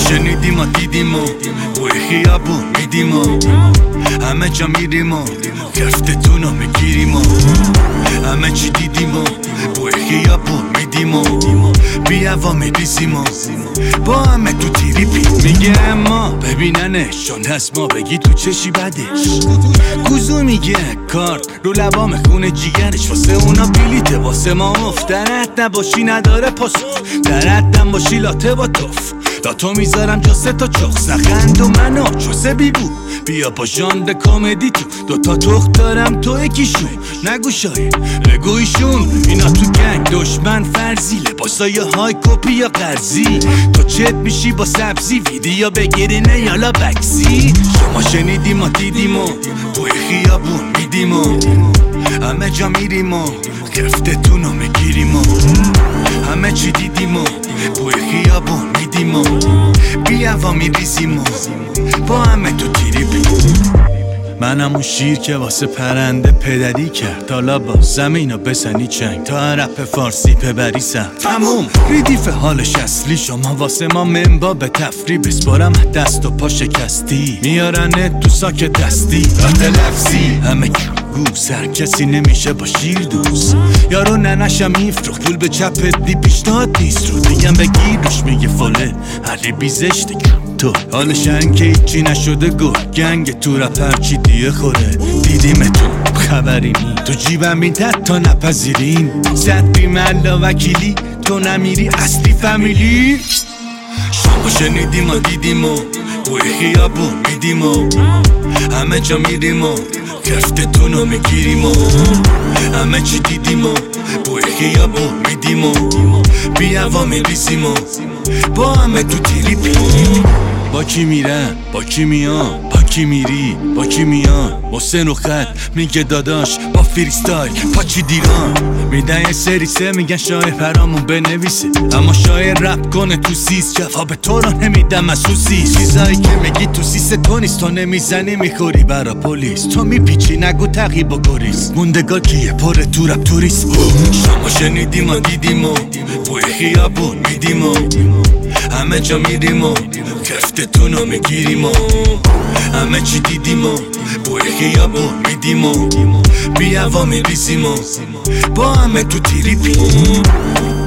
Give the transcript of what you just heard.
شنیدیم و دیدیم و بوی خیابون میدیم و همه جا میریم و کفتتون رو میگیریم و همه چی دیدیم و بوی خیابون میدیم و بیا و میریزیم و با همه تو تریپی. میگه اما ببیننش چون هست ما بگی تو چشی بدش. کوزو میگه کارت رو لبام خونه جیگرش واسه اونا بلیته واسه ما افت. درت نباشی نداره پاسخ، درتم باشی لاته با توف. لاتو میذارم جا 3 تا چخ نخند و منو چوسه بیبو. بیا با ژانر کامدی تو 2 تا تخت دارم تو یکیشون. نگو شاید بگویشون اینا تو گنگ دشمن فرضی لباسای های کپی یا قرضی. تو چت میشی با سبزی ویدیو بگیرینه یالا بکسی. شما شنیدیم و دیدیم و توی خیابون میدیم و همه جا میریم و کفتتون رو میگیریم و همه چی دیدیم و توی خیابون میدیم و بیا و میریزیم و با همه تو تریپی. منم اون شیر که واسه پرنده پدری کرد. حالا با زمینو بزنی چنگ تا رپ فارسی ببری سم تموم. ریدیف حالش اصلی شما واسه ما منبا به تفری. بسپارم دست و پا شکستی میارنه تو ساک دستی. رات لفظی همه گوز هر کسی نمیشه با شیر دوست. یارو ننشم میفروخ پول به چپت دی پیشنهاد نیست رو دیگم بگیرش میگه فاله علی بیزشتی. تو حالش که هیچی نشده گل گنگ تو رپ هرچی دیه خوره. دیدیم تو خبری نی تو جیبم میدد تا نپذیرین. زد بیملا وکیلی تو نمیری اصلی فامیلی. شما شنیدیم و دیدیم و توی خیابون میدیم و همه جا میریم و کفتتون رو میگیریم و همه چی دیدیم و توی خیابون میدیم و بیا و میریزیم و با همه تو تریپی. با کی میرن با کی میان با کی میری با کی میان. حسین و خط میگه داداش با فریستایل پاچی دیران. میدن یه سری سه میگن شاعر پرامون بنویسه اما شاعر رپ کنه تو سیس. جواب تو رو نمیدم از سوسیس. چیزایی که میگی تو سیس تو نیست. تو نمیزنی میخوری برا پلیس. تو میپیچی نگو تقیب و گریز. موندگار کیه پره تو رپ توریست. شما شنیدیم و دیدیم و توی خیابون میدیم و همه جا میریم و کفتتون رو میگیریم و همه چی دیدیم و بوی خیابون میدیم و بیا و میریزیم و با همه تو تریپی.